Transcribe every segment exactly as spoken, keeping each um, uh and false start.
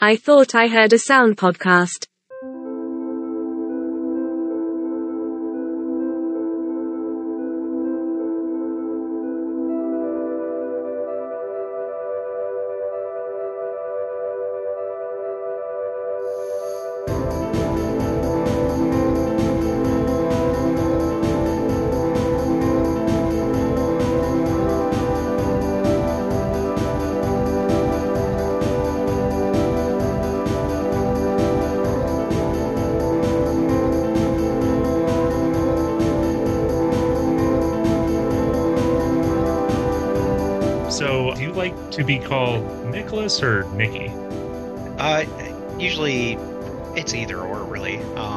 I thought I heard a sound podcast. So, do you like to be called Nicholas or Nikki? Uh, usually it's either or, really.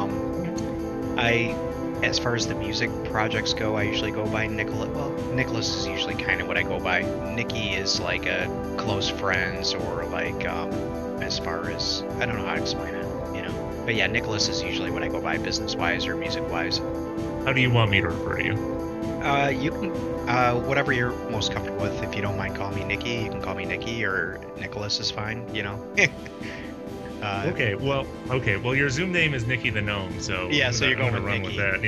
Um, I, as far as the music projects go, I usually go by Nicholas. Well, Nicholas is usually kind of what I go by. Nikki is like a close friends or like, um, as far as, I don't know how to explain it, you know. But yeah, Nicholas is usually what I go by business-wise or music-wise. How do you want me to refer to you? Uh, you can, uh, whatever you're most comfortable with. If you don't mind calling me Nikki, you can call me Nikki, or Nicholas is fine, you know. uh, Okay, well, okay, well, your Zoom name is Nikki the Gnome, so Yeah, I'm so gonna- you're going I'm gonna with run Nikki.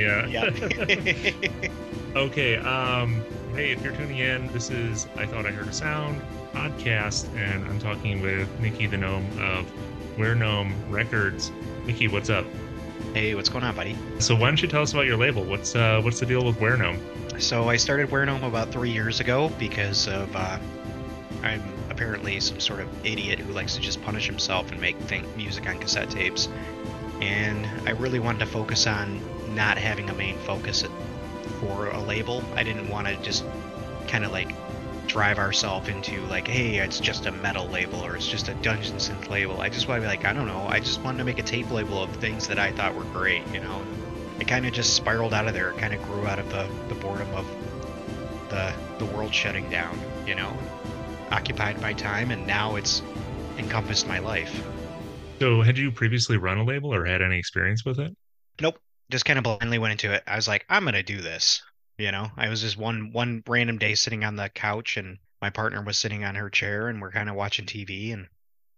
with that, yeah. Yeah. Okay, um, hey, if you're tuning in, this is I Thought I Heard a Sound podcast, and I'm talking with Nikki the Gnome of Where Gnome Records. Nikki, what's up? Hey, what's going on, buddy? So why don't you tell us about your label? What's uh, what's the deal with Where Gnome? So I started Wearing Home about three years ago because of uh, I'm apparently some sort of idiot who likes to just punish himself and make think music on cassette tapes, and I really wanted to focus on not having a main focus for a label. I didn't want to just kind of like drive ourselves into like, hey, it's just a metal label or it's just a dungeon synth label. I just want to be like, I don't know. I just wanted to make a tape label of things that I thought were great, you know. It kind of just spiraled out of there. It kind of grew out of the, the boredom of the the world shutting down, you know, occupied my time, and now it's encompassed my life. So had you previously run a label or had any experience with it? Nope, just kind of blindly went into it. I was like, I'm gonna do this, you know. I was just one one random day sitting on the couch, and my partner was sitting on her chair, and we're kind of watching T V, and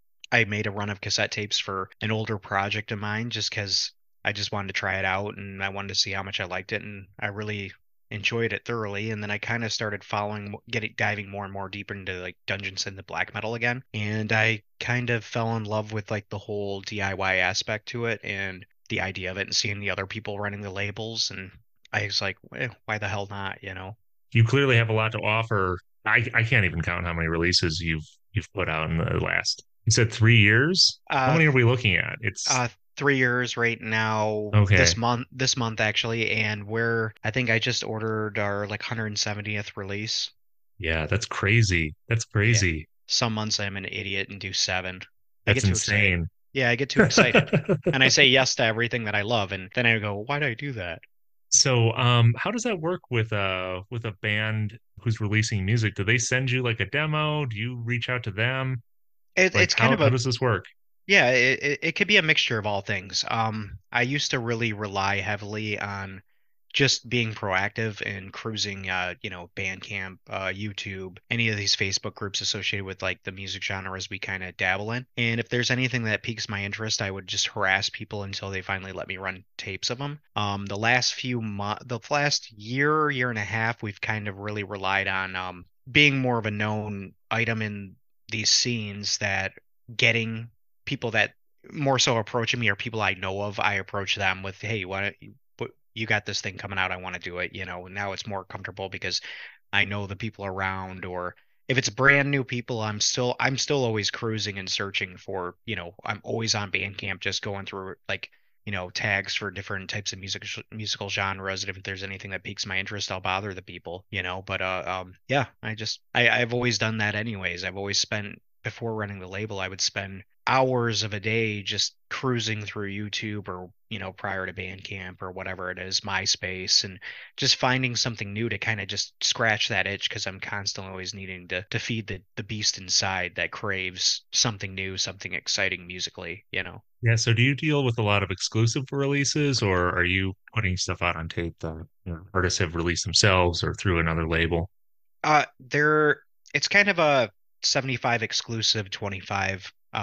I made a run of cassette tapes for an older project of mine just because I just wanted to try it out and I wanted to see how much I liked it, and I really enjoyed it thoroughly. And then I kind of started following, getting diving more and more deeper into like Dungeons and the black metal again, and I kind of fell in love with like the whole D I Y aspect to it and the idea of it, and seeing the other people running the labels, and I was like, eh, why the hell not, you know? You clearly have a lot to offer. I, I can't even count how many releases you've you've put out in the last. You said three years? How Uh, many are we looking at? It's Uh, three years right now. okay. This month, this month actually, and we're. I think I just ordered our like one hundred seventieth release. Yeah, that's crazy. That's Yeah. crazy. Some months I'm an idiot and do seven. I That's get too excited. insane. Yeah, I get too excited, and I say yes to everything that I love, and then I go, why did I do that? So, um, how does that work with a with a band who's releasing music? Do they send you like a demo? Do you reach out to them? It, Like it's kind how of how a does this work? Yeah, it, it it could be a mixture of all things. Um, I used to really rely heavily on just being proactive and cruising, uh, you know, Bandcamp, uh, YouTube, any of these Facebook groups associated with like the music genres we kind of dabble in. And if there's anything that piques my interest, I would just harass people until they finally let me run tapes of them. Um, the last few months, the last year, year and a half, we've kind of really relied on um being more of a known item in these scenes, that getting people that more so approaching me or people I know of, I approach them with, hey, why don't you, what- you got this thing coming out, I want to do it, you know. Now it's more comfortable because I know the people around, or if it's brand new people, I'm still I'm still always cruising and searching for, you know, I'm always on Bandcamp just going through like, you know, tags for different types of music musical genres, and if there's anything that piques my interest, I'll bother the people, you know. But uh um yeah, I just I I've always done that anyways. I've always spent, before running the label, I would spend hours of a day just cruising through YouTube, or, you know, prior to Bandcamp or whatever it is, MySpace, and just finding something new to kind of just scratch that itch, because I'm constantly always needing to to feed the the beast inside that craves something new, something exciting musically, you know. Yeah, so do you deal with a lot of exclusive releases, or are you putting stuff out on tape that, you know, artists have released themselves or through another label? Uh, there, it's kind of a seventy-five exclusive, twenty-five uh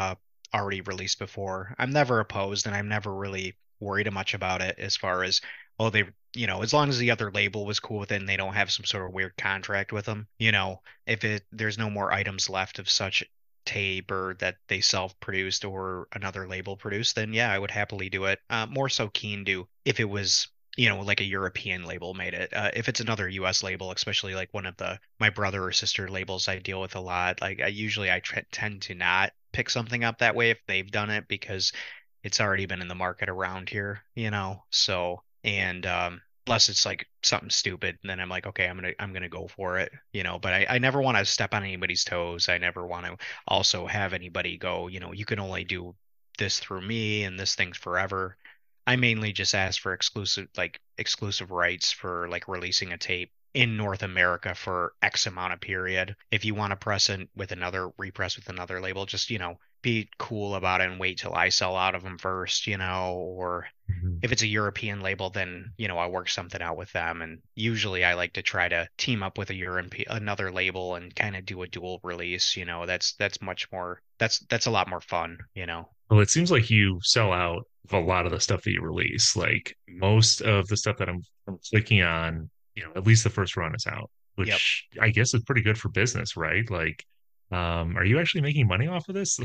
already released before. I'm never opposed, and I'm never really worried much about it as far as, oh, they, you know, as long as the other label was cool with it and they don't have some sort of weird contract with them, you know, if it there's no more items left of such tape or that they self-produced or another label produced, then yeah, I would happily do it. Uh, more so keen to if it was, you know, like a European label made it. Uh, if it's another U S label, especially like one of the my brother or sister labels I deal with a lot, like I usually I tr tend to not pick something up that way if they've done it because it's already been in the market around here, you know. So, and um unless it's like something stupid, then I'm like, okay, I'm gonna I'm gonna go for it, you know. But I, I never want to step on anybody's toes. I never want to also have anybody go, you know, you can only do this through me and this thing's forever. I mainly just ask for exclusive like exclusive rights for like releasing a tape in North America for X amount of period. If you want to press it with another repress with another label, just, you know, be cool about it and wait till I sell out of them first, you know, or Mhm. if it's a European label, then, you know, I work something out with them. And usually I like to try to team up with a Europe another label and kind of do a dual release, you know. That's that's much more that's that's a lot more fun, you know. Well, it seems like you sell out of a lot of the stuff that you release. Like most of the stuff that I'm, I'm clicking on, you know, at least the first run is out, Yep. which I guess is pretty good for business, right? Like, um, are you actually making money off of this?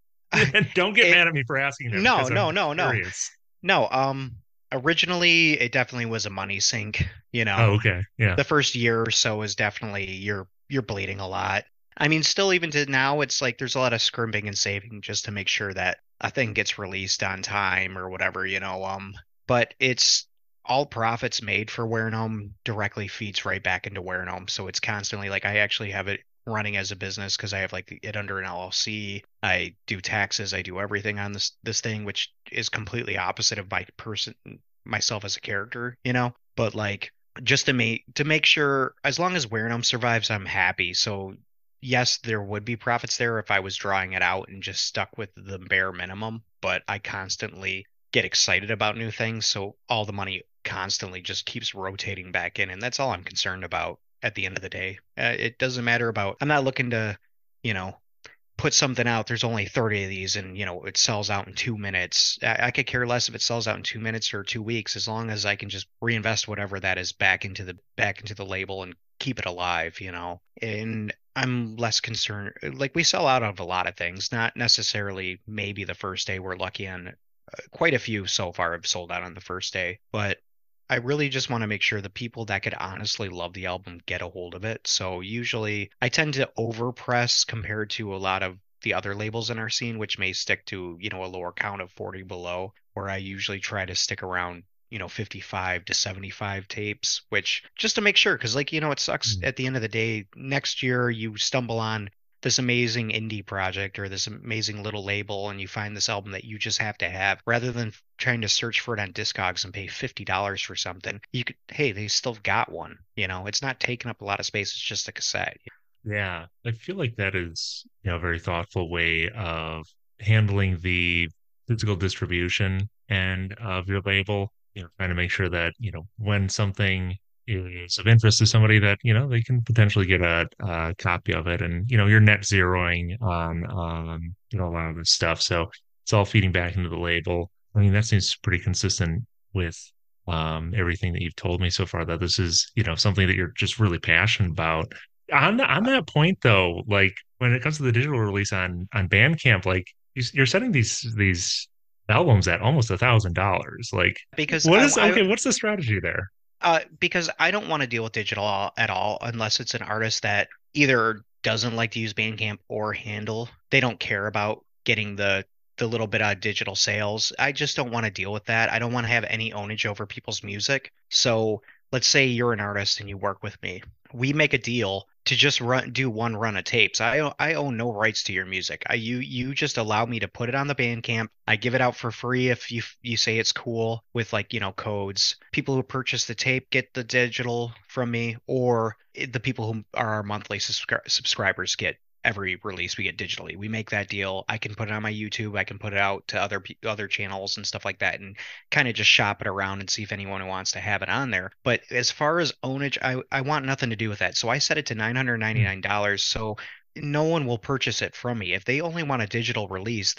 And don't get It mad at me for asking that no, because I'm no, no, no. curious. No, um originally it definitely was a money sink, you Oh, know. okay. Yeah. The first year or so is definitely you're you're bleeding a lot. I mean, still even to now, it's like there's a lot of scrimping and saving just to make sure that a thing gets released on time or whatever, you know. Um, but it's all profits made for Warenome directly feeds right back into Warenome. So it's constantly like I actually have it running as a business because I have like it under an L L C. I do taxes, I do everything on this this thing, which is completely opposite of my person myself as a character, you know. But like just to make to make sure as long as Warenum survives, I'm happy. So yes, there would be profits there if I was drawing it out and just stuck with the bare minimum, but I constantly get excited about new things, so all the money constantly just keeps rotating back in, and that's all I'm concerned about at the end of the day. Uh, it doesn't matter about I'm not looking to, you know, put something out, there's only thirty of these and, you know, it sells out in two minutes. I, I could care less if it sells out in two minutes or two weeks, as long as I can just reinvest whatever that is back into the back into the label and keep it alive, you know. And I'm less concerned. Like we sell out of a lot of things, not necessarily maybe the first day. We're lucky on uh, quite a few so far have sold out on the first day, but I really just want to make sure the people that could honestly love the album get a hold of it. So usually I tend to overpress compared to a lot of the other labels in our scene, which may stick to, you know, a lower count of forty below, where I usually try to stick around, you know, fifty-five to seventy-five tapes, which just to make sure, because like, you know, it sucks Mm. at the end of the day, next year you stumble on this amazing indie project or this amazing little label and you find this album that you just have to have rather than trying to search for it on Discogs and pay fifty dollars for something. You could, hey, they still got one. You know, it's not taking up a lot of space. It's just a cassette. Yeah. I feel like that is, you know, a very thoughtful way of handling the physical distribution and of your label, you know, trying to make sure that, you know, when something is of interest to somebody that, you know, they can potentially get a, a copy of it. And, you know, you're net zeroing on, um, you know, a lot of this stuff. So it's all feeding back into the label. I mean, that seems pretty consistent with um everything that you've told me so far, that this is, you know, something that you're just really passionate about. On on that point though, like when it comes to the digital release on on Bandcamp, like you, you're setting these these albums at almost a thousand dollars. Like, Because what I, is I okay? What's the strategy there? uh, because I don't want to deal with digital at all unless it's an artist that either doesn't like to use Bandcamp or Handle. They don't care about getting the the little bit of digital sales. I just don't want to deal with that. I don't want to have any ownage over people's music. So let's say you're an artist and you work with me. We make a deal to just run do one run of tapes. I o- I own no rights to your music. I you you just allow me to put it on the Bandcamp. I give it out for free if you you say it's cool with like, you know, codes. People who purchase the tape get the digital from me, or the people who are our monthly subscri- subscribers get every release we get digitally. We make that deal. I can put it on my YouTube. I can put it out to other pe- other channels and stuff like that, and kind of just shop it around and see if anyone wants to have it on there. But as far as ownage, I I want nothing to do with that. So I set it to Hmm. nine hundred ninety-nine dollars. So no one will purchase it from me. If they only want a digital release, then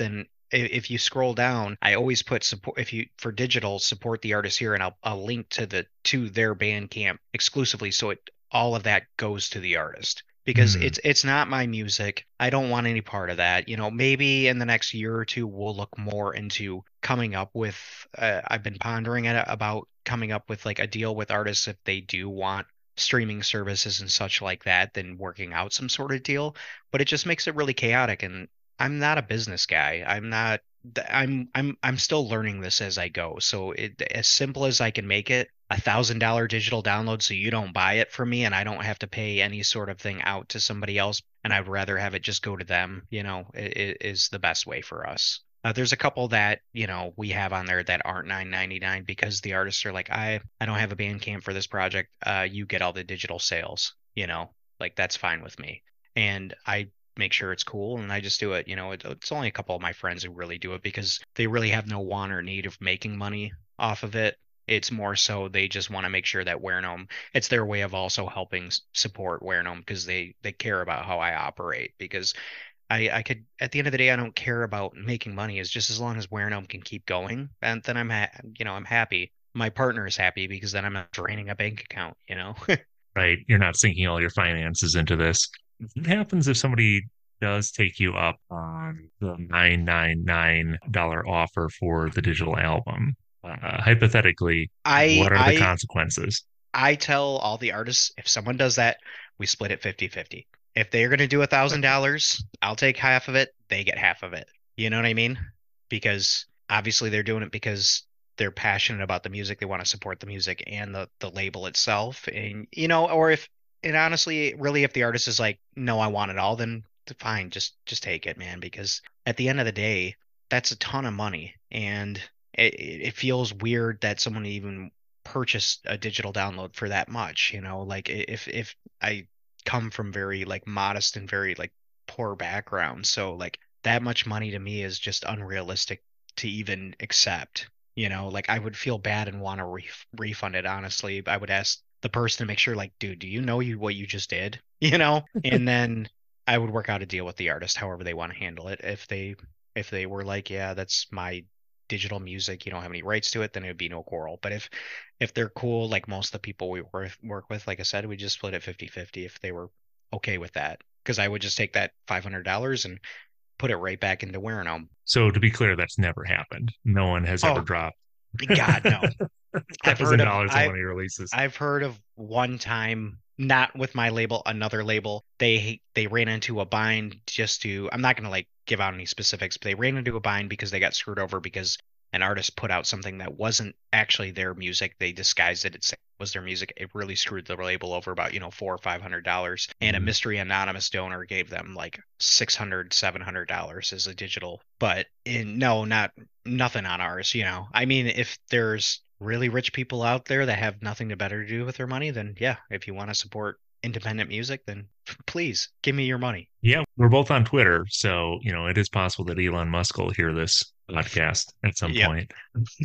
if you scroll down, I always put support if you for digital support the artist here, and I'll I'll link to the to their Bandcamp exclusively, so it all of that goes to the artist because Hmm. it's it's not my music. I don't want any part of that. You know, maybe in the next year or two we'll look more into coming up with. Uh, I've been pondering it about coming up with like a deal with artists if they do want streaming services and such like that, then working out some sort of deal. But it just makes it really chaotic, and I'm not a business guy. I'm not th- I'm I'm I'm still learning this as I go. So it as simple as I can make it, a thousand dollar digital download so you don't buy it from me and I don't have to pay any sort of thing out to somebody else, and I'd rather have it just go to them, you know, it is the best way for us. Uh, there's a couple that, you know, we have on there that aren't nine ninety-nine because the artists are like, I I don't have a Bandcamp for this project. Uh, you get all the digital sales, you know, like that's fine with me. And I make sure it's cool and I just do it. You know, it, it's only a couple of my friends who really do it because they really have no want or need of making money off of it. It's more so they just want to make sure that Wear Gnome, it's their way of also helping s- support Wear Gnome because they they care about how I operate. Because I I could at the end of the day I don't care about making money. It's just as long as Wear Gnome can keep going, and then I'm ha you know I'm happy. My partner is happy because then I'm not draining a bank account. You know. Right. You're not sinking all your finances into this. What happens if somebody does take you up on the nine nine nine dollar offer for the digital album? Uh, hypothetically, I what are the I consequences? I tell all the artists if someone does that, we split it fifty fifty. If they're going to do a thousand dollars, I'll take half of it, they get half of it. You know what I mean? Because obviously they're doing it because they're passionate about the music, they want to support the music and the the label itself. And you know, or if and honestly, really if the artist is like, no, I want it all, then fine, just just take it, man, because at the end of the day, that's a ton of money. And it, it feels weird that someone even purchase a digital download for that much, you know, like if if I come from very like modest and very like poor background, so like that much money to me is just unrealistic to even accept, you know, like I would feel bad and want to ref refund it, honestly. I would ask the person to make sure like, dude, do you know you what you just did? You know, and then I would work out a deal with the artist however they want to handle it. If they if they were like, yeah, that's my digital music, you don't have any rights to it, then it would be no quarrel. But if if they're cool, like most of the people we work work with, like I said, we just split it fifty fifty if they were okay with that. Because I would just take that five hundred dollars and put it right back into Wearing Them. So to be clear, that's never happened. No one has ever Oh, dropped God, no. I've heard thousand of dollars on I've one of your releases. I've heard of one time, not with my label, another label. They they ran into a bind just to. I'm not gonna like give out any specifics, but they ran into a bind because they got screwed over because an artist put out something that wasn't actually their music. They disguised it. It was their music. It really screwed the label over about, you know, four or five hundred dollars. And a Mhm. mystery anonymous donor gave them like six hundred, seven hundred dollars as a digital. But in no, not nothing on ours, you know. I mean, if there's really rich people out there that have nothing to better to do with their money, then yeah, if you want to support independent music, then please give me your money. Yeah, we're both on Twitter, so you know it is possible that Elon Musk will hear this podcast at some Yep. point.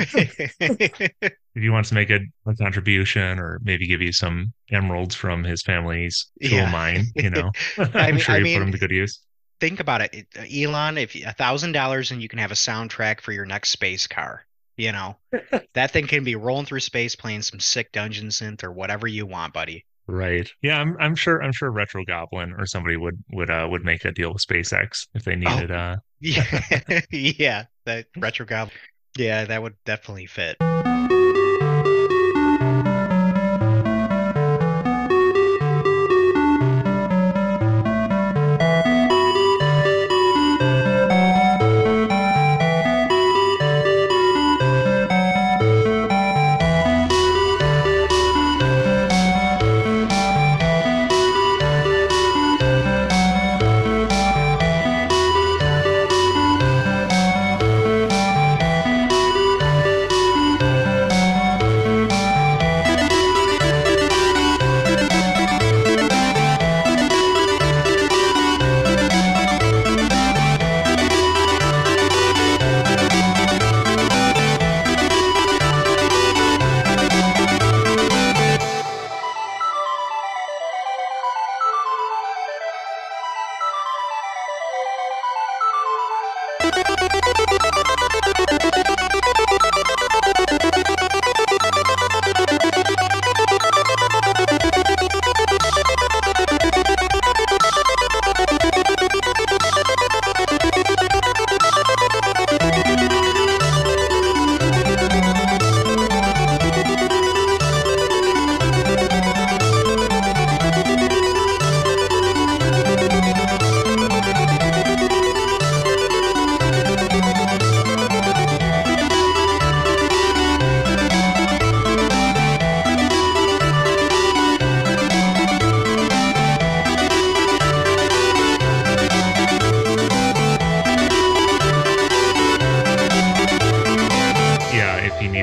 If he wants to make a, a contribution or maybe give you some emeralds from his family's jewel Yeah. mine, you know, I I'm mean, sure I you put mean, them to good use. think about it. It- Elon, if a thousand dollars and you can have a soundtrack for your next space car, you know, that thing can be rolling through space playing some sick dungeon synth or whatever you want, buddy. Right. Yeah, I'm I'm sure I'm sure Retro Goblin or somebody would would uh would make a deal with SpaceX if they Oh, needed uh yeah, yeah, that retro goblin. Yeah, that would definitely fit.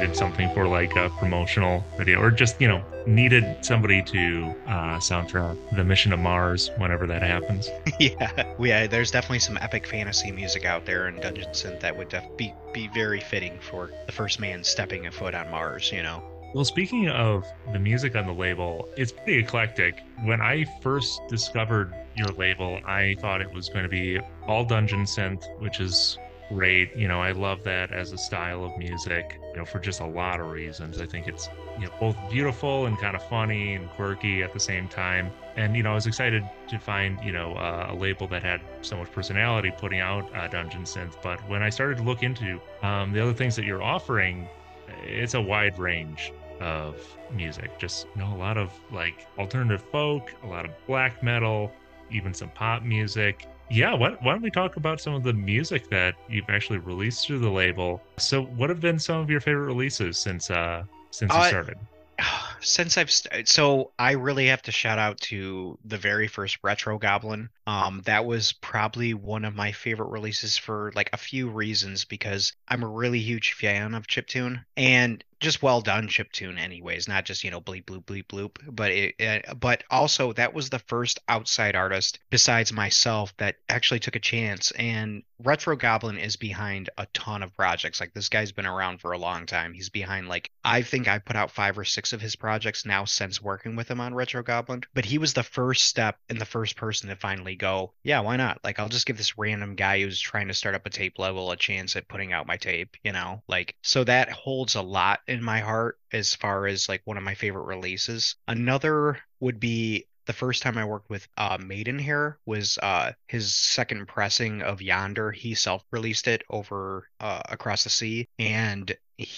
wanted something for like a promotional video, or just, you know, needed somebody to uh, soundtrack the mission to Mars whenever that happens. Yeah, yeah. There's definitely some epic fantasy music out there in Dungeon Synth that would def- be be very fitting for the first man stepping a foot on Mars. You know. Well, speaking of the music on the label, it's pretty eclectic. When I first discovered your label, I thought it was going to be all dungeon synth, which is great. You know, I love that as a style of music, you know, for just a lot of reasons. I think it's, you know, both beautiful and kind of funny and quirky at the same time. And, you know, I was excited to find, you know, uh, a label that had so much personality putting out uh, dungeon synth. But when I started to look into um, the other things that you're offering, it's a wide range of music. Just, you know, a lot of like alternative folk, a lot of black metal, even some pop music. Yeah, why, why don't we talk about some of the music that you've actually released through the label? So, what have been some of your favorite releases since uh since you Uh, started? since I've st- so I really have to shout out to the very first Retro Goblin. Um, that was probably one of my favorite releases for like a few reasons because I'm a really huge fan of chiptune and just well done chiptune anyways, not just, you know, bleep bloop bleep bloop, but it, uh, but also that was the first outside artist besides myself that actually took a chance. And Retro Goblin is behind a ton of projects. Like this guy's been around for a long time. He's behind like I think I put out five or six of his projects now since working with him on Retro Goblin. But he was the first step and the first person to finally go, yeah, why not? Like I'll just give this random guy who's trying to start up a tape level a chance at putting out my tape, you know? Like so that holds a lot in my heart as far as like one of my favorite releases. Another would be the first time I worked with uh, Maidenhair was uh, his second pressing of Yonder. He self-released it over uh, across the sea, and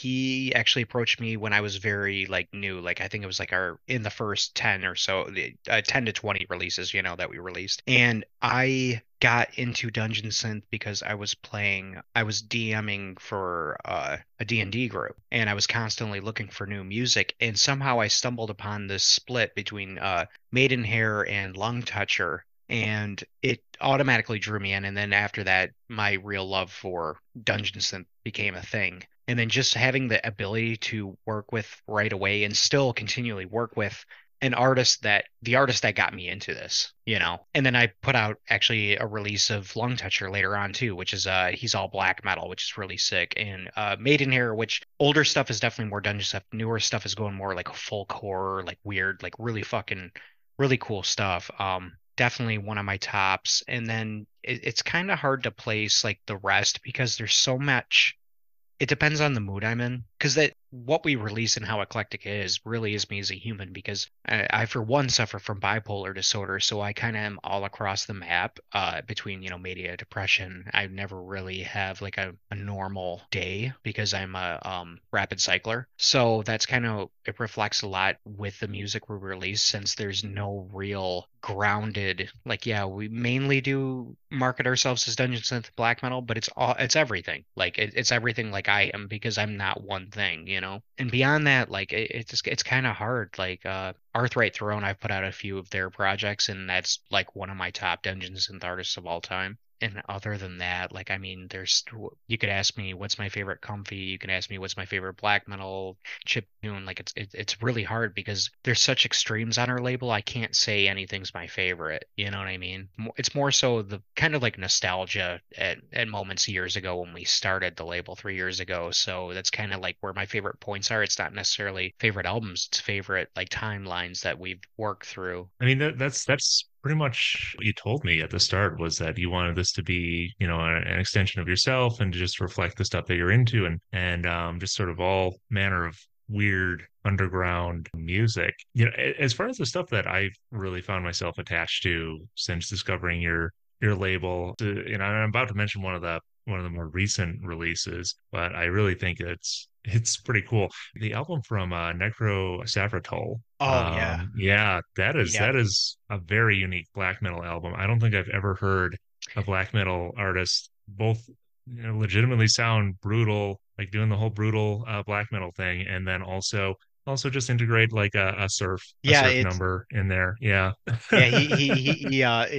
he actually approached me when I was very like new. Like I think it was like our in the first ten or so, the uh, ten to twenty releases, you know, that we released, and I got into Dungeon Synth because I was playing, I was DMing for uh, a D and D group, and I was constantly looking for new music, and somehow I stumbled upon this split between uh, Maidenhair and Lung Toucher, and it automatically drew me in. And then after that, my real love for Dungeon Synth became a thing. And then just having the ability to work with right away and still continually work with an artist that the artist that got me into this, you know. And then I put out actually a release of Lung Toucher later on too, which is uh he's all black metal, which is really sick. And uh Maidenhair, which older stuff is definitely more dungeon stuff. Newer stuff is going more like folk horror, like weird, like really fucking really cool stuff. Um definitely one of my tops. And then it, it's kind of hard to place like the rest because there's so much, it depends on the mood I'm in, because that what we release and how eclectic it is really is me as a human. Because I, I for one, suffer from bipolar disorder, so I kind of am all across the map uh, between you know mania, depression. I never really have like a, a normal day because I'm a um, rapid cycler. So that's kind of it reflects a lot with the music we release since there's no real grounded like yeah we mainly do market ourselves as dungeon synth black metal, but it's all it's everything like it, it's everything like I am because I'm not one thing, you know. And beyond that, like it, it's just, it's kind of hard. Like uh Arthright Throne, I've put out a few of their projects, and that's like one of my top dungeon synth artists of all time. And other than that, like I mean, there's you could ask me what's my favorite comfy, you can ask me what's my favorite black metal chip tune. Like it's it, it's really hard because there's such extremes on our label. I can't say anything's my favorite. You know what I mean? Mo- It's more so the kind of like nostalgia at at moments years ago when we started the label three years ago. So that's kind of like where my favorite points are. It's not necessarily favorite albums, it's favorite like timelines that we've worked through. I mean, that, that's that's pretty much what you told me at the start was that you wanted this to be, you know, an, an extension of yourself and to just reflect the stuff that you're into and and um, just sort of all manner of weird underground music. You know, a- as far as the stuff that I've really found myself attached to since discovering your your label, to, you know, and I'm about to mention one of the one of the more recent releases, but I really think it's it's pretty cool. The album from uh, Necro Savratol. Oh yeah. Um, yeah, that is Yeah. that is a very unique black metal album. I don't think I've ever heard a black metal artist both, you know, legitimately sound brutal, like doing the whole brutal uh, black metal thing, and then also also just integrate like a, a surf a Yeah, surf it's number in there. Yeah. yeah, he he he he uh he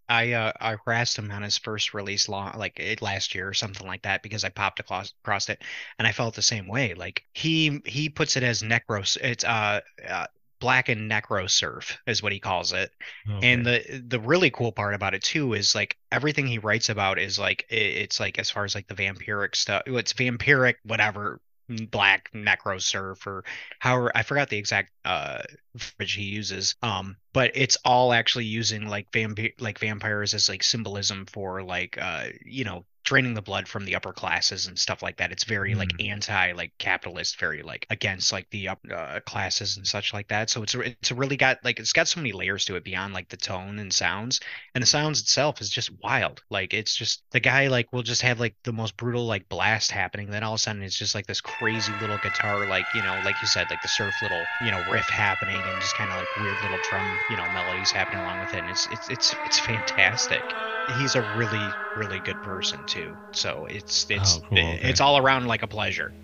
I uh I harassed him on his first release long like it, last year or something like that because I popped across, across it and I felt the same way. Like he he puts it as necros it's uh, uh black and necro surf is what he calls it. And Okay. the the really cool part about it too is like everything he writes about is like it, it's like as far as like the vampiric stuff, it's vampiric whatever black necro surf or however I forgot the exact uh verbiage he uses. Um, but it's all actually using like vampire like vampires as like symbolism for like uh you know draining the blood from the upper classes and stuff like that. It's very like Hmm. anti like capitalist, very like against like the up uh, classes and such like that. So it's it's really got like it's got so many layers to it beyond like the tone and sounds. And the sounds itself is just wild. Like it's just the guy like will just have like the most brutal like blast happening. Then all of a sudden it's just like this crazy little guitar, like you know, like you said, like the surf little you know riff happening and just kind of like weird little drum you know melodies happening along with it. And it's it's it's it's fantastic. He's a really really good person too. So it's Oh, it's cool. Okay. it's all around like a pleasure.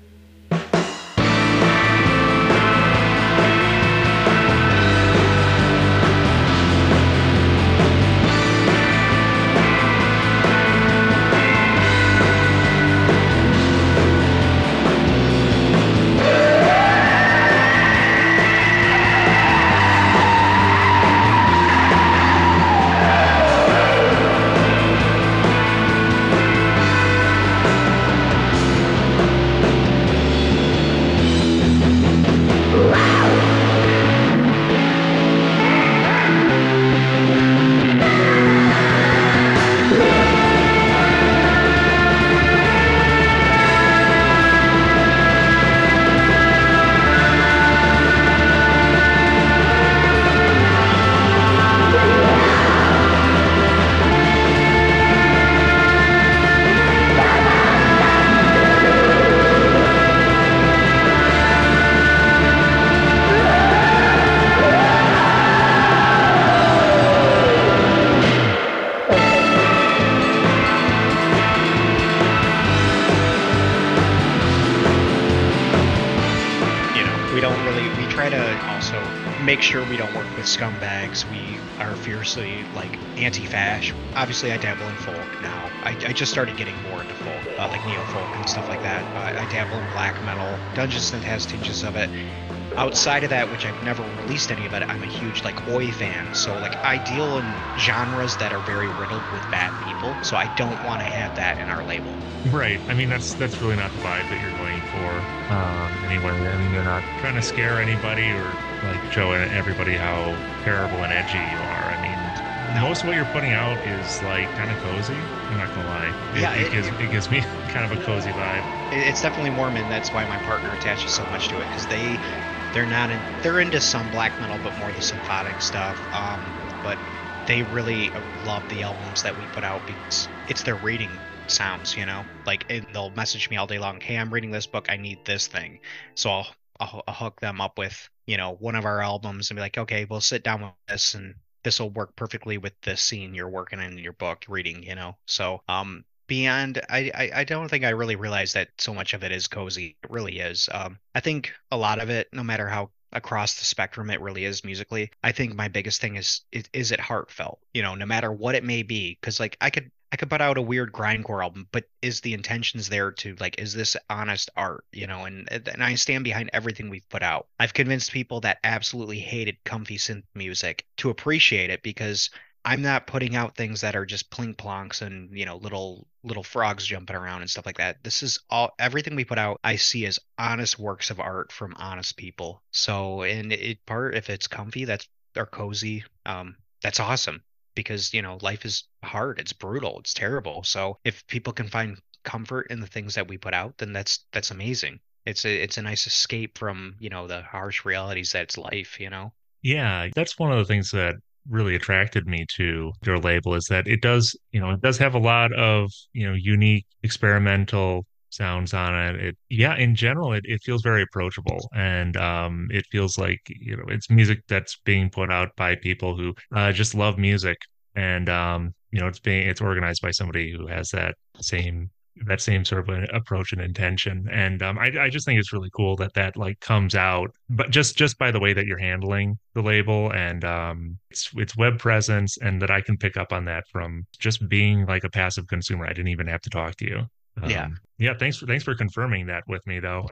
You know, we don't really we try to also make sure we don't work with scumbags. We are fiercely like anti-fash. Obviously, I dabble in folk now. I, I just started getting more into folk, uh, like neo folk and stuff like that. Uh, I dabble in black metal. Dungeons and has tinges of it. Outside of that, which I've never released any of it, I'm a huge like Oi fan. So like I deal in genres that are very riddled with bad people. So I don't want to have that in our label. Right. I mean, that's that's really not the vibe that you're going for. Um, anyway, I mean, you're not trying to scare anybody or like show everybody how terrible and edgy you are. I mean, No. most of what you're putting out is like kind of cozy. I'm not gonna lie. It, Yeah, it it, gives it it gives me kind of a cozy vibe. it's definitely Mormon. That's why my partner attaches so much to it because they they're not in they're into some black metal, but more the symphonic stuff. Um, but they really uh, love the albums that we put out because it's their reading sounds, you know. Like and they'll message me all day long, "Hey, I'm reading this book. I need this thing." So I'll I'll, I'll hook them up with you know one of our albums and be like, "Okay, we'll sit down with this and." This will work perfectly with this scene you're working in your book reading, you know. So, um, beyond I, I I don't think I really realized that so much of it is cozy. It really is. Um, I think a lot of it, no matter how across the spectrum it really is musically, I think my biggest thing is is, is it heartfelt? You know, no matter what it may be, because like I could I could put out a weird grindcore album, but is the intentions there to like is this honest art? You know, and and I stand behind everything we've put out. I've convinced people that absolutely hated comfy synth music to appreciate it because I'm not putting out things that are just plink plonks and you know little little frogs jumping around and stuff like that. This is all everything we put out I see as honest works of art from honest people. So and it part if it's comfy, that's or cozy, um, that's awesome because you know life is hard, it's brutal, it's terrible. So if people can find comfort in the things that we put out, then that's that's amazing. It's a it's a nice escape from you know the harsh realities that's life. You know. Yeah, that's one of the things that really attracted me to your label is that it does, you know, it does have a lot of, you know, unique experimental sounds on it. It yeah, in general it, it feels very approachable and um it feels like, you know, it's music that's being put out by people who uh, just love music and um you know, it's being it's organized by somebody who has that same that same sort of an approach and intention. And um, I, I just think it's really cool that that like comes out, but just just by the way that you're handling the label and um, its its web presence, and that I can pick up on that from just being like a passive consumer. I didn't even have to talk to you. Yeah. Um, yeah, thanks for thanks for confirming that with me, though.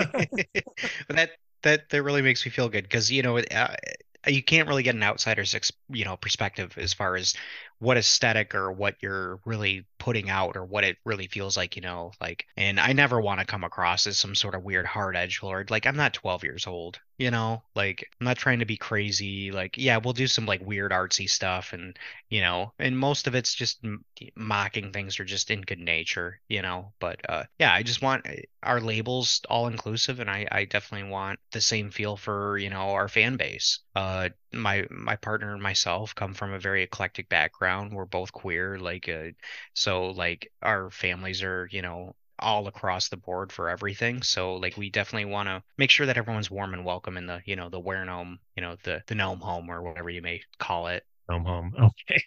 But that that that really makes me feel good because you know uh, you can't really get an outsider's ex you know perspective as far as what aesthetic or what you're really putting out or what it really feels like, you know, like, and I never want to come across as some sort of weird hard edge lord. Like I'm not twelve years old, you know, like I'm not trying to be crazy. Like, yeah, we'll do some like weird artsy stuff and, you know, and most of it's just m- mocking things or just in good nature, you know, but uh yeah, I just want uh, our labels all inclusive and I I definitely want the same feel for, you know, our fan base. Uh my my partner and myself come from a very eclectic background. We're both queer, like uh, so like our families are, you know, all across the board for everything. So like we definitely want to make sure that everyone's warm and welcome in the, you know, the Ware Gnome, you know, the the gnome home or whatever you may call it. Home, home. Okay,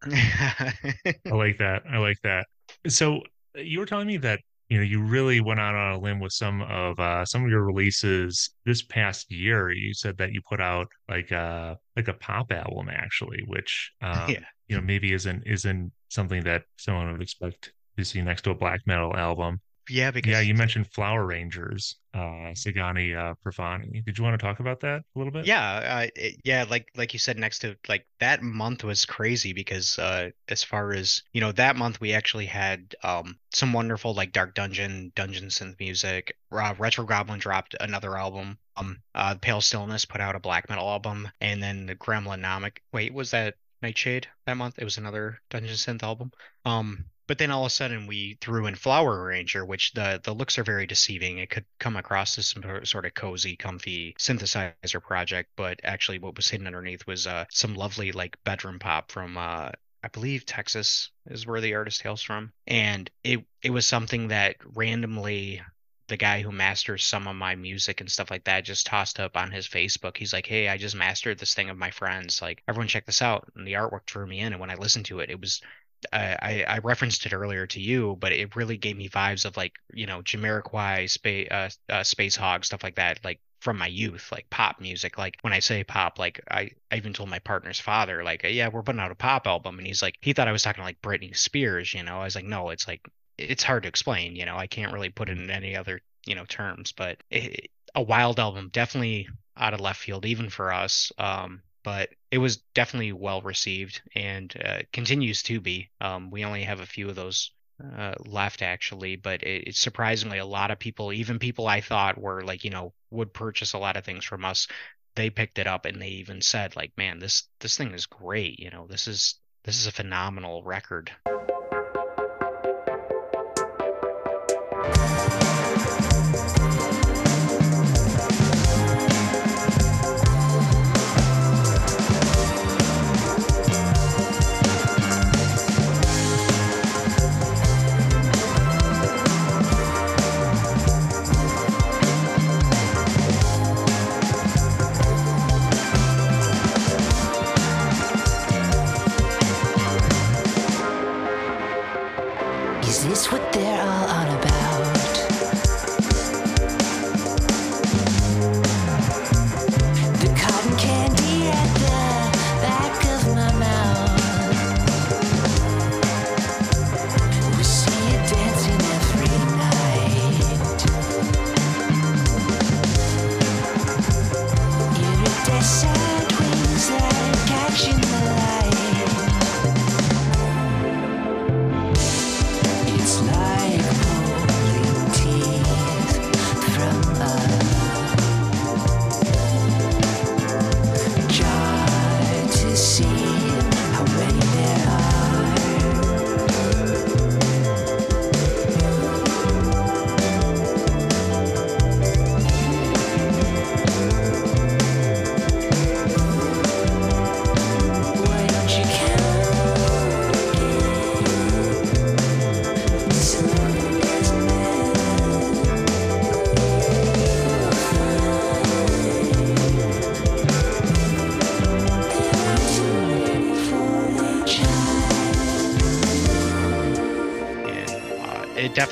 I like that. I like that. So you were telling me that you know you really went out on a limb with some of uh, some of your releases this past year. You said that you put out like a like a pop album actually, which Yeah. um, you know maybe isn't isn't something that someone would expect to see next to a black metal album. Yeah, Yeah, because you mentioned Flower Rangers, uh, Sagani uh, Profani. Did you want to talk about that a little bit? yeah, uh, it, yeah, like like you said, next to like that month was crazy because uh as far as you know, that month we actually had um some wonderful like Dark Dungeon, Dungeon synth music. Uh, Retro Goblin dropped another album. Um, uh, Pale Stillness put out a black metal album, and then the Gremlinomic. Wait, was that Nightshade that month? It was another Dungeon synth album. Um, but then all of a sudden we threw in Flower Ranger, which the the looks are very deceiving. It could come across as some sort of cozy, comfy synthesizer project, but actually what was hidden underneath was uh, some lovely like bedroom pop from uh, I believe Texas is where the artist hails from, and it it was something that randomly the guy who masters some of my music and stuff like that just tossed up on his Facebook. He's like, "Hey, I just mastered this thing of my friends. Like, everyone check this out." And the artwork drew me in, and when I listened to it, it was I, I referenced it earlier to you, but it really gave me vibes of like, you know, Jamiroquai, Space, uh, uh, Space Hog, stuff like that, like from my youth, like pop music. Like when I say pop, like I, I even told my partner's father, like, yeah, we're putting out a pop album. And he's like, he thought I was talking like Britney Spears, you know? I was like, no, it's like, it's hard to explain, you know? I can't really put it in any other, you know, terms, but it, a wild album, definitely out of left field, even for us. Um, but it was definitely well received and uh, continues to be. Um, we only have a few of those uh, left actually, but it, it's surprisingly a lot of people, even people I thought were like, you know, would purchase a lot of things from us, they picked it up and they even said like, man, this this thing is great. You know, this is this is a phenomenal record.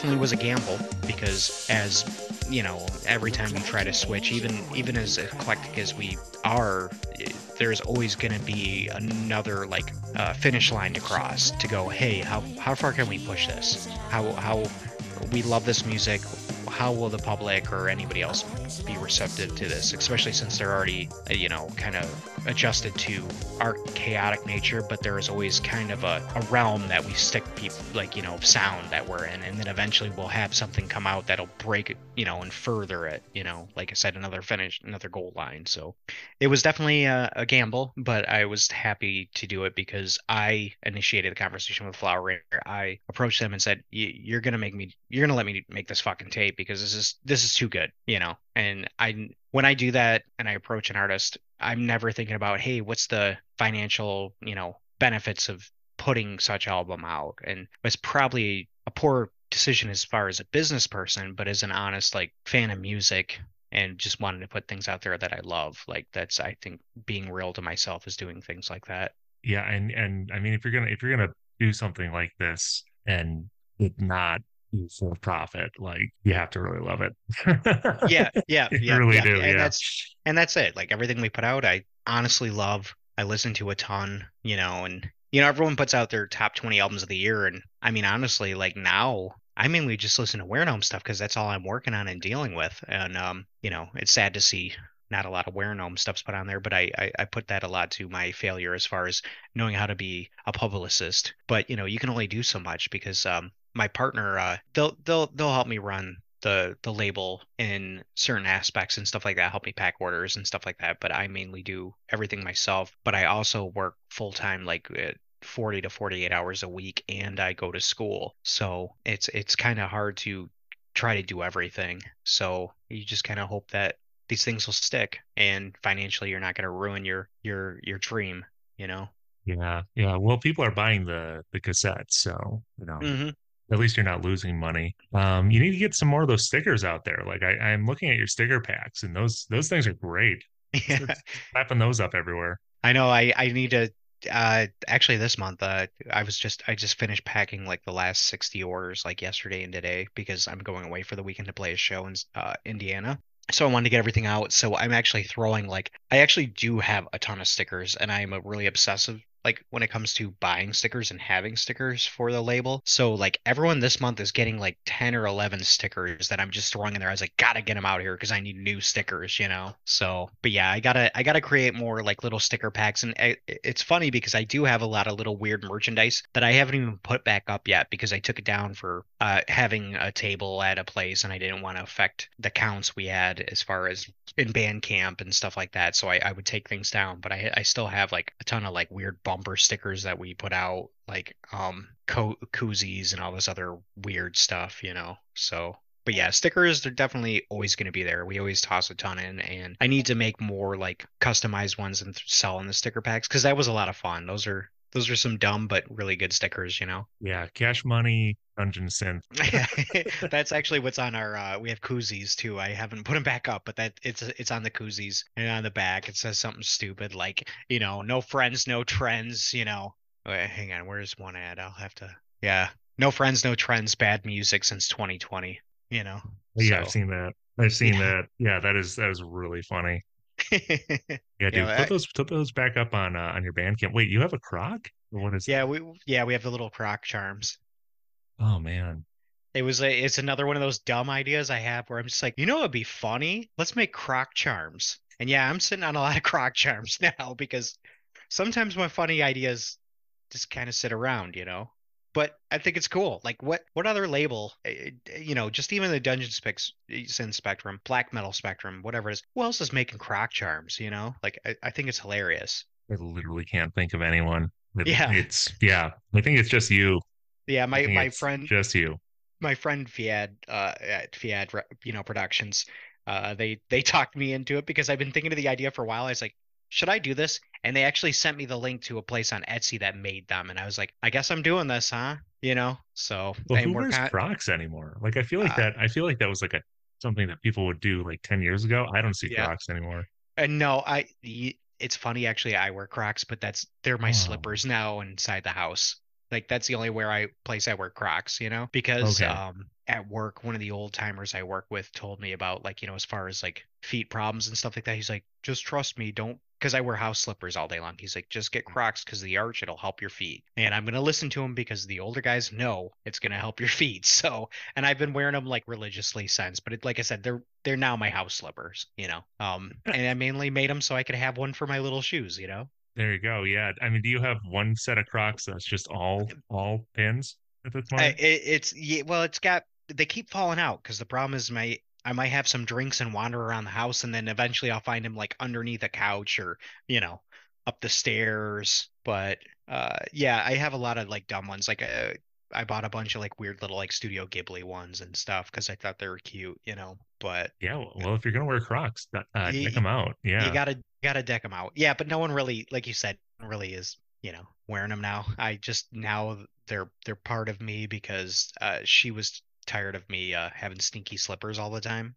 definitely was a gamble because as you know, every time you try to switch, even even as eclectic as we are, there's always going to be another like uh, finish line to cross to go, hey, how how far can we push this? How how we love this music. How will the public or anybody else be receptive to this, especially since they're already, you know, kind of adjusted to our chaotic nature, but there is always kind of a, a realm that we stick people, like, you know, sound that we're in, and then eventually we'll have something come out that'll break it, you know, and further it, you know, like I said, another finish, another goal line. So it was definitely a, a gamble, but I was happy to do it because I initiated the conversation with Flower Ranger. I approached them and said, you're going to make me, you're going to let me make this fucking tape because this is, this is too good, you know? And I, when I do that and I approach an artist, I'm never thinking about, hey, what's the financial, you know, benefits of putting such album out? And it's probably a poor decision as far as a business person, but as an honest, like, fan of music and just wanting to put things out there that I love, like, that's, I think, being real to myself is doing things like that. Yeah, and and I mean, if you're gonna if you're gonna do something like this and it not be for profit, like, you have to really love it. Yeah, yeah, You yeah, really yeah. do, And yeah. that's and that's it. Like everything we put out, I honestly love. I listen to a ton, you know, and you know, everyone puts out their top twenty albums of the year, and I mean, honestly, like now, I mainly just listen to Wear Gnome stuff because that's all I'm working on and dealing with. And um, you know, it's sad to see not a lot of Wear Gnome stuff's put on there, but I, I I put that a lot to my failure as far as knowing how to be a publicist. But you know, you can only do so much because um, my partner, uh, they'll they'll they'll help me run the the label in certain aspects and stuff like that, help me pack orders and stuff like that, but I mainly do everything myself. But I also work full time, like uh, forty to forty-eight hours a week, and I go to school, so it's it's kind of hard to try to do everything. So you just kind of hope that these things will stick and financially you're not going to ruin your your your dream, you know. Yeah, yeah. Well, people are buying the the cassettes, so you know, Hmm. at least you're not losing money. Um, you need to get some more of those stickers out there. Like I, I'm looking at your sticker packs, and those those things are great. Yeah, Start slapping those up everywhere. I know. I I need to. Uh, actually, this month, uh, I was just I just finished packing like the last sixty orders like yesterday and today because I'm going away for the weekend to play a show in uh, Indiana. So I wanted to get everything out. So I'm actually throwing like I actually do have a ton of stickers, and I'm a really obsessive like when it comes to buying stickers and having stickers for the label. So like everyone this month is getting like ten or eleven stickers that I'm just throwing in there. I was like, gotta get them out here because I need new stickers, you know? So, but yeah, I gotta, I gotta create more like little sticker packs. And it, it's funny because I do have a lot of little weird merchandise that I haven't even put back up yet because I took it down for uh, having a table at a place and I didn't want to affect the counts we had as far as in band camp and stuff like that. So I, I would take things down, but I, I still have like a ton of like weird bumper stickers that we put out, like um co- koozies and all this other weird stuff, you know. So, but yeah, stickers they're definitely always going to be there. We always toss a ton in, and I need to make more like customized ones and th- sell in the sticker packs because that was a lot of fun. Those are those are some dumb but really good stickers, you know. Yeah, Cash Money, Dungeon Synth. Yeah, that's actually what's on our. Uh, we have koozies too. I haven't put them back up, but that it's it's on the koozies and on the back it says something stupid like you know no friends, no trends. You know, wait, hang on, where's one ad? I'll have to. Yeah, no friends, no trends, bad music since twenty twenty. You know, Yeah, I've so seen that. I've seen yeah, that. Yeah, that is that is really funny. Yeah, yeah, dude, put I, those put those back up on uh, on your Bandcamp. Wait, you have a croc? Or what is yeah, that? we yeah we have the little croc charms. Oh man. It was a, it's another one of those dumb ideas I have where I'm just like, you know, it'd be funny. Let's make croc charms. And yeah, I'm sitting on a lot of croc charms now because sometimes my funny ideas just kind of sit around, you know. But I think it's cool. Like, what what other label, eh, eh, you know, just even the Dungeon Specs Sin Spectrum, Black Metal Spectrum, whatever it is. Who else is making croc charms? You know, like I, I think it's hilarious. I literally can't think of anyone. It, Yeah, it's yeah. I think it's just you. yeah. I My think my it's friend just you. my friend Fiad uh, at Fiad, you know, Productions, uh, they they talked me into it because I've been thinking of the idea for a while. I was like, should I do this? And they actually sent me the link to a place on Etsy that made them, and I was like, I guess I'm doing this, huh? You know, so Well, who and we're wears kind. Crocs anymore? Like I feel like Uh, that. I feel like that was like a something that people would do like ten years ago. I don't see yeah, Crocs anymore. and no, I. y- It's funny actually. I wear Crocs, but that's they're my Oh, slippers now inside the house. Like that's the only where I place I wear Crocs, you know, because Okay. um at work, one of the old timers I work with told me about like, you know, as far as like feet problems and stuff like that. He's like, just trust me, don't because I wear house slippers all day long. He's like, just get Crocs because the arch, it'll help your feet. And I'm gonna listen to him because the older guys know it's gonna help your feet. So, and I've been wearing them like religiously since. But it, like I said, they're they're now my house slippers, you know. Um, and I mainly made them so I could have one for my little shoes, you know. There you go. Yeah. I mean, do you have one set of Crocs that's just all all pins at this I, point? it, it's yeah, well, it's got they keep falling out because the problem is my I might have some drinks and wander around the house, and then eventually I'll find him like underneath a couch or you know up the stairs. But uh, yeah, I have a lot of like dumb ones. Like uh, I bought a bunch of like weird little like Studio Ghibli ones and stuff because I thought they were cute, you know. But Yeah. Well, if you're gonna wear Crocs, uh, check you, them out. you Yeah. gotta gotta deck them out. Yeah, but no one really, like you said, really is, you know, wearing them now. I just now they're they're part of me because uh, she was tired of me uh, having stinky slippers all the time.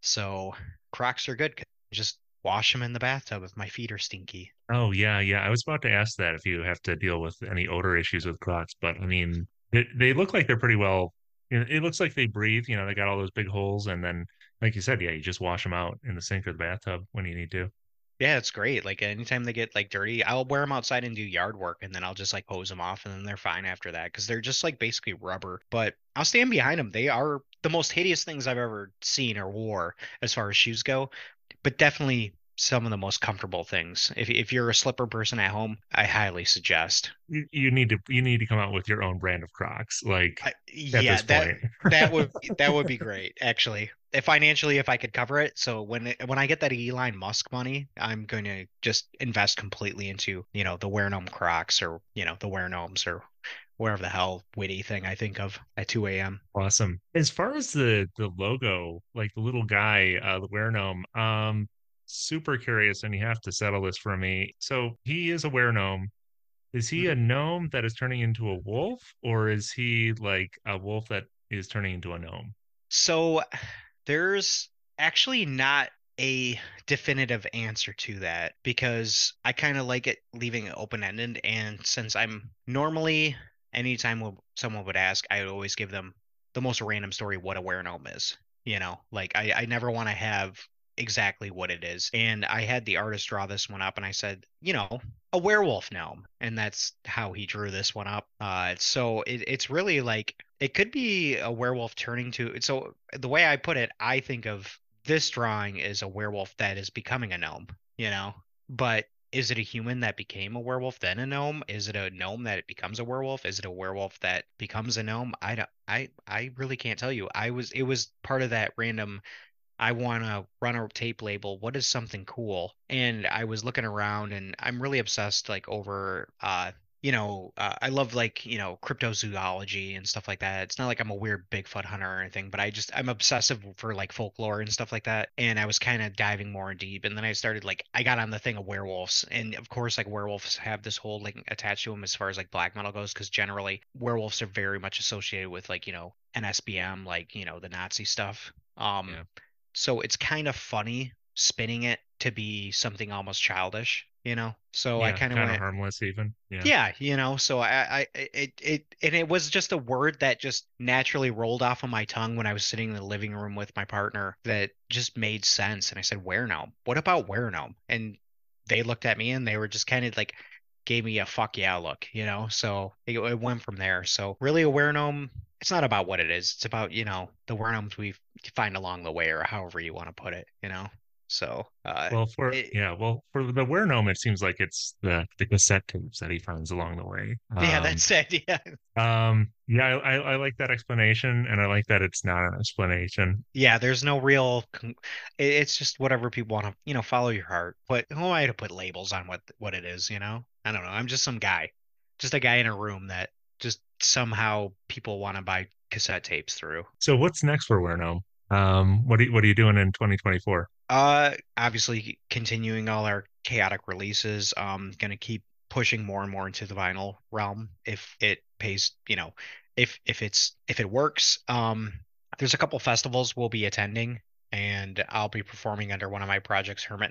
So Crocs are good. 'Cause just wash them in the bathtub if my feet are stinky. Oh, yeah, yeah. I was about to ask that if you have to deal with any odor issues with Crocs, but I mean, they, they look like they're pretty well. You know, it looks like they breathe. You know, they got all those big holes, and then, like you said, yeah, you just wash them out in the sink or the bathtub when you need to. Yeah, it's great. Like anytime they get like dirty, I'll wear them outside and do yard work, and then I'll just like hose them off, and then they're fine after that because they're just like basically rubber. But I'll stand behind them. They are the most hideous things I've ever seen or wore as far as shoes go, but definitely some of the most comfortable things. If if you're a slipper person at home, I highly suggest. You, you need to you need to come out with your own brand of Crocs, like I, at yeah, this that point. that would that would be great actually. If financially, if I could cover it, so when it, when I get that Elon Musk money, I'm going to just invest completely into you know the Wear Gnome Crocs or you know the Wear Gnomes or whatever the hell witty thing I think of at two a m. Awesome. As far as the the logo, like the little guy, uh, the Were Gnome, um, super curious, and you have to settle this for me. So he is a Were Gnome. Is he a gnome that is turning into a wolf, or is he like a wolf that is turning into a gnome? So there's actually not a definitive answer to that because I kind of like it leaving it open-ended. And since I'm normally, anytime wo- someone would ask, I would always give them the most random story what a were-gnome is. You know, like I, I never want to have exactly what it is. And I had the artist draw this one up and I said, you know, a werewolf gnome. And that's how he drew this one up. Uh, so it, it's really like it could be a werewolf turning to. So the way I put it, I think of this drawing is a werewolf that is becoming a gnome, you know. But is it a human that became a werewolf then a gnome? Is it a gnome that it becomes a werewolf? Is it a werewolf that becomes a gnome? I don't, I I really can't tell you. I was it was part of that random I want to run a tape label. What is something cool? And I was looking around and I'm really obsessed like over uh you know, uh, I love like, you know, cryptozoology and stuff like that. It's not like I'm a weird Bigfoot hunter or anything, but I just I'm obsessive for like folklore and stuff like that. And I was kind of diving more deep and then I started like I got on the thing of werewolves. And of course like werewolves have this whole like attached to them as far as like black metal goes because generally werewolves are very much associated with like, you know, N S B M, like, you know, the Nazi stuff. Um Yeah. so it's kind of funny spinning it to be something almost childish, you know? So I Yeah, kind of kind of went, harmless even. Yeah. yeah, you know, so I, I, it, it, and it was just a word that just naturally rolled off of my tongue when I was sitting in the living room with my partner that just made sense. And I said, where gnome? What about where gnome? And they looked at me and they were just kind of like, gave me a fuck yeah look, you know? So it, it went from there. So really a where gnome, it's not about what it is. It's about, you know, the where gnomes we find along the way or however you want to put it, you know? So, uh, Well, for it, yeah, well, for the Were Gnome, it seems like it's the the cassette tapes that he finds along the way. yeah, Um, that's it. Yeah. um, yeah, I, I, I like that explanation, and I like that it's not an explanation. Yeah, there's no real con- it- it's just whatever people want to, you know, follow your heart. But who am I to put labels on what what it is, you know? I don't know. I'm just some guy. Just a guy in a room that just somehow people want to buy cassette tapes through. So what's next for Were Gnome? Um, what are you, what are you doing in twenty twenty-four? Uh, obviously continuing all our chaotic releases. Um, gonna keep pushing more and more into the vinyl realm if it pays, you know, if if it's if it works. Um, there's a couple festivals we'll be attending, and I'll be performing under one of my projects, Hermit Night.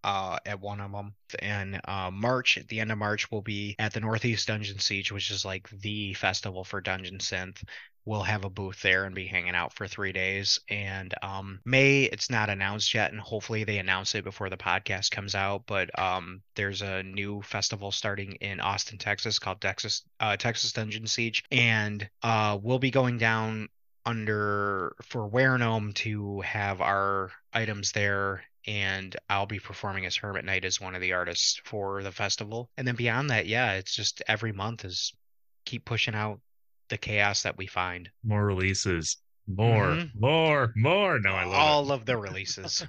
uh, at one of them. And uh, March, at the end of March, we'll be at the Northeast Dungeon Siege, which is like the festival for Dungeon Synth. We'll have a booth there and be hanging out for three days. And um, May, it's not announced yet, and hopefully they announce it before the podcast comes out. But um, there's a new festival starting in Austin, Texas, called Texas uh, Texas Dungeon Siege, and uh, we'll be going down under for Werenome to have our items there, and I'll be performing as Hermit Knight as one of the artists for the festival. And then beyond that, yeah, it's just every month is keep pushing out the chaos that we find. More releases. More, Mhm. more, more. No, I love All it. of the releases.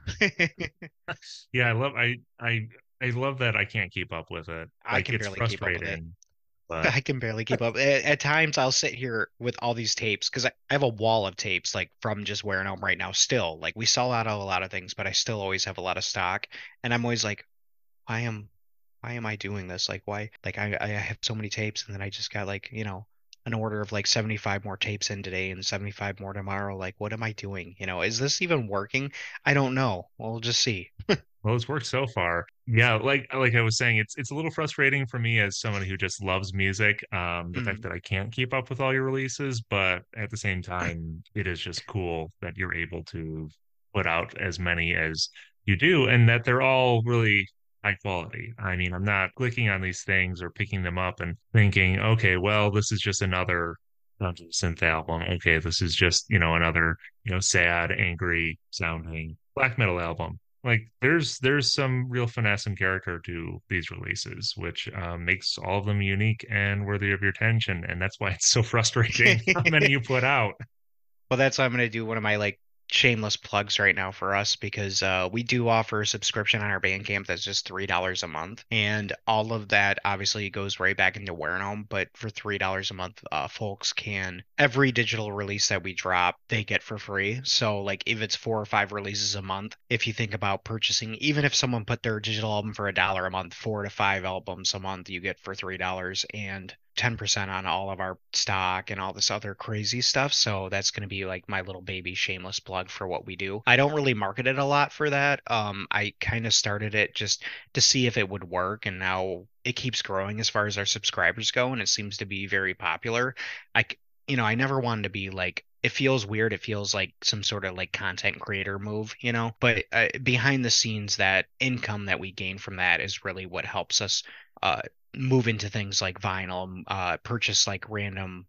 Yeah, I love I I I love that I can't keep up with it. I Like can it's barely keep up with it. frustrating, but I can barely keep up. At, at times, I'll sit here with all these tapes because I, I have a wall of tapes like from just wearing them right now. Still, like we sell out of a lot of things, but I still always have a lot of stock, and I'm always like, why am why am I doing this? Like why? Like I I have so many tapes, and then I just got like you know an order of like seventy-five more tapes in today and seventy-five more tomorrow. Like what am I doing? You know, is this even working? I don't know. We'll just see. well, it's worked so far. Yeah, like like I was saying, it's it's a little frustrating for me as someone who just loves music, um, the fact Mm. that I can't keep up with all your releases, but at the same time, it is just cool that you're able to put out as many as you do and that they're all really high quality. I mean, I'm not clicking on these things or picking them up and thinking, okay, well, this is just another Dungeon Synth album. Okay, this is just, you know, another, you know, sad, angry sounding black metal album. Like there's there's some real finesse and character to these releases, which um, makes all of them unique and worthy of your attention. And that's why it's so frustrating how many you put out. Well, that's why I'm going to do one of my like shameless plugs right now for us because uh, we do offer a subscription on our Bandcamp that's just three dollars a month. And all of that obviously goes right back into Werenome. But for three dollars a month, uh, folks can, every digital release that we drop, they get for free. So, like, if it's four or five releases a month, if you think about purchasing, even if someone put their digital album for a dollar a month, four to five albums a month, you get for three dollars. And ten percent on all of our stock and all this other crazy stuff. So that's going to be like my little baby shameless plug for what we do. I don't really market it a lot for that. Um, I kind of started it just to see if it would work, and now it keeps growing as far as our subscribers go, and it seems to be very popular. I, c- you know, I never wanted to be like, it feels weird. It feels like some sort of like content creator move, you know, but uh, behind the scenes, that income that we gain from that is really what helps us uh, move into things like vinyl, uh, purchase like random,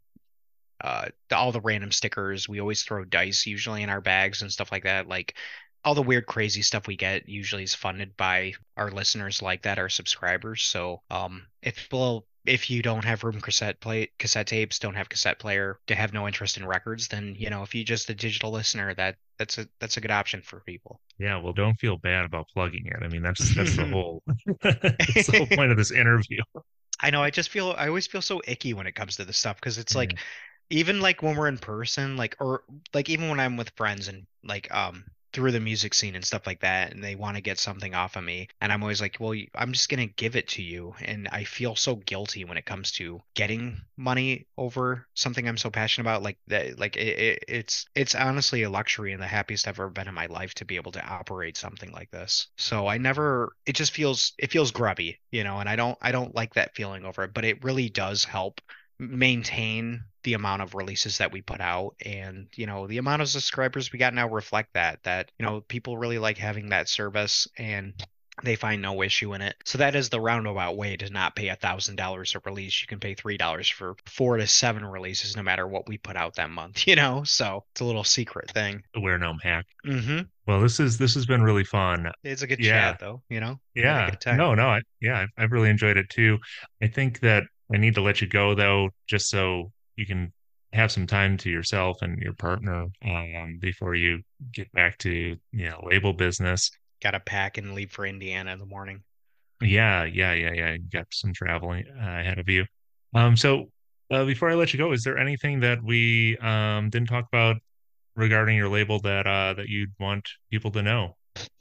uh, all the random stickers. We always throw dice usually in our bags and stuff like that. Like all the weird, crazy stuff we get usually is funded by our listeners like that, our subscribers. So, um, if well, if you don't have room cassette play cassette tapes, don't have cassette player, to have no interest in records, then you know if you just a digital listener, that that's a that's a good option for people. Yeah, well, don't feel bad about plugging it. I mean, that's that's the whole that's the whole point of this interview. I know. I just feel I always feel so icky when it comes to this stuff because it's Yeah. like even like when we're in person, like or like even when I'm with friends and like um through the music scene and stuff like that, and they want to get something off of me, and I'm always like, well, y- I'm just gonna give it to you, and I feel so guilty when it comes to getting money over something I'm so passionate about, like that, like it, it, it's it's honestly a luxury and the happiest I've ever been in my life to be able to operate something like this. So I never, it just feels it feels grubby, you know, and I don't I don't like that feeling over it, but it really does help maintain the amount of releases that we put out, and you know the amount of subscribers we got now reflect that that you know people really like having that service, and they find no issue in it. So that is the roundabout way to not pay a thousand dollars a release. You can pay three dollars for four to seven releases no matter what we put out that month, you know. So it's a little secret thing. The Wear Gnome hack. Mm-hmm. Well, this is this has been really fun. It's a good Yeah, chat though, you know. I had a yeah. good time. No, no, I yeah, I've, I've really enjoyed it too. I think that I need to let you go though, just so you can have some time to yourself and your partner um, before you get back to you know label business. Got to pack and leave for Indiana in the morning. Yeah, yeah, yeah, yeah. You got some traveling uh, ahead of you. Um, so uh, before I let you go, is there anything that we um didn't talk about regarding your label that uh that you'd want people to know?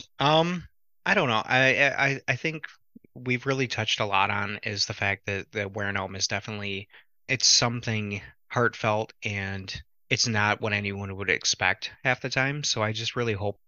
Um, I don't know. I I I think we've really touched a lot on is the fact that the Where Gnome is definitely it's something heartfelt, and it's not what anyone would expect half the time. So I just really hope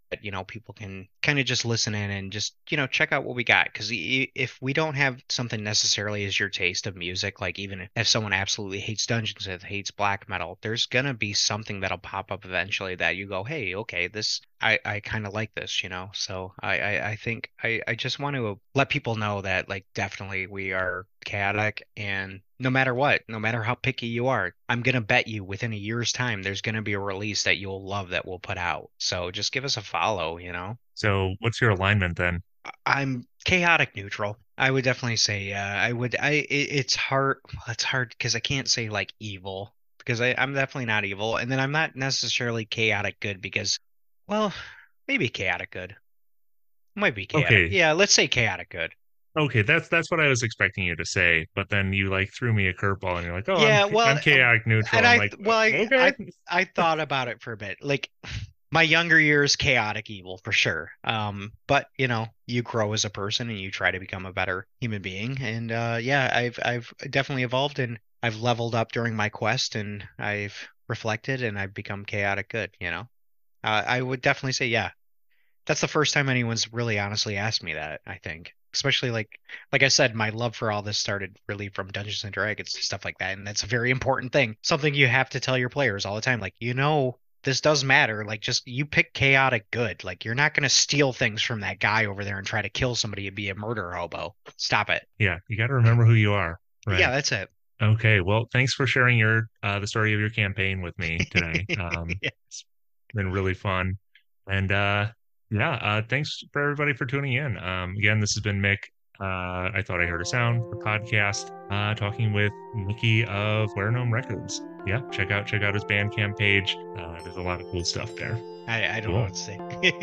you know, people can kind of just listen in and just, you know, check out what we got. Because if we don't have something necessarily as your taste of music, like even if someone absolutely hates Dungeons and hates black metal, there's gonna be something that'll pop up eventually that you go, hey, okay, this I, I kind of like this, you know. So I, I, I think I, I just want to let people know that, like, definitely we are chaotic, and no matter what, no matter how picky you are, I'm gonna bet you within a year's time there's gonna be a release that you'll love that we'll put out. So just give us a follow, you know. So what's your alignment then? I'm chaotic neutral. I would definitely say, uh, I would. I it, it's hard. It's hard because I can't say like evil because I, I'm definitely not evil, and then I'm not necessarily chaotic good because, well, maybe chaotic good. Might be chaotic. Okay. Yeah, let's say chaotic good. Okay, that's that's what I was expecting you to say, but then you like threw me a curveball and you're like, "Oh, Yeah, I'm well, I'm chaotic neutral." and I'm I like, well, I, "Okay." I I thought about it for a bit. Like my younger years, chaotic evil for sure. Um, but you know, you grow as a person and you try to become a better human being. And uh, yeah, I've I've definitely evolved and I've leveled up during my quest and I've reflected and I've become chaotic good. You know, uh, I would definitely say yeah. That's the first time anyone's really honestly asked me that, I think. Especially like like I said, my love for all this started really from Dungeons and Dragons and stuff like that. And that's a very important thing. Something you have to tell your players all the time. Like, you know, this does matter. Like, just you pick chaotic good. Like, you're not gonna steal things from that guy over there and try to kill somebody and be a murder hobo. Stop it. Yeah, you got to remember who you are. Right. Yeah, that's it. Okay. Well, thanks for sharing your uh the story of your campaign with me today. Um, Yeah. it's been really fun. And uh yeah, uh thanks for everybody for tuning in. Um again, this has been Mick. Uh I Thought I Heard a Sound, the podcast, uh talking with Mickey of Where Gnome Records. Yeah, check out check out his Bandcamp page. Uh there's a lot of cool stuff there. I, I don't Cool. know what to say.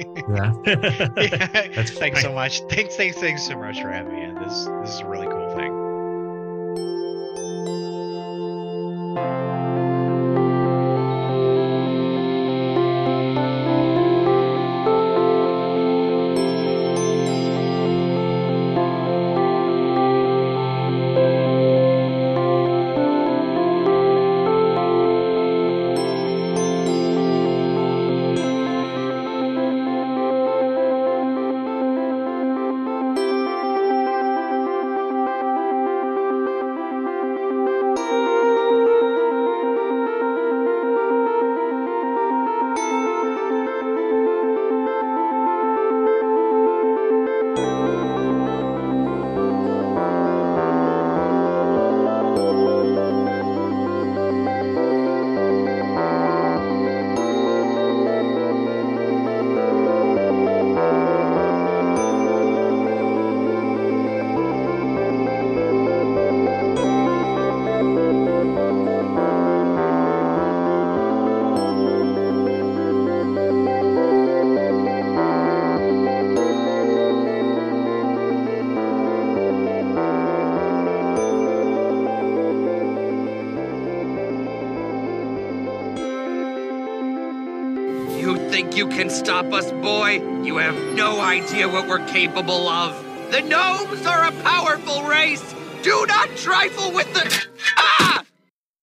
Yeah. Yeah. That's Thanks fine. so much. Thanks, thanks, thanks so much for having me on. This this is a really cool thing. You think you can stop us, boy? You have no idea what we're capable of. The gnomes are a powerful race. Do not trifle with the...